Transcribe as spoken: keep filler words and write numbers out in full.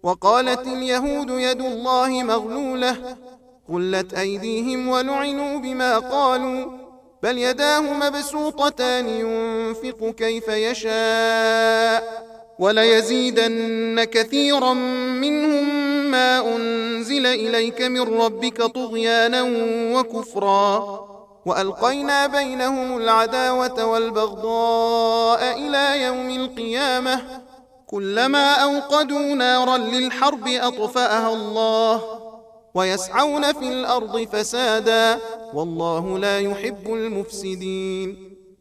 وقالت اليهود يد الله مغلولة غلت أيديهم ولعنوا بما قالوا بل يداه مبسوطتان ينفق كيف يشاء وليزيدن كثيرا منهم ما أنزل إليك من ربك طغيانا وكفرا وألقينا بينهم العداوة والبغضاء إلى يوم القيامة كلما أوقدوا نارا للحرب أطفأها الله ويسعون في الأرض فسادا والله لا يحب المفسدين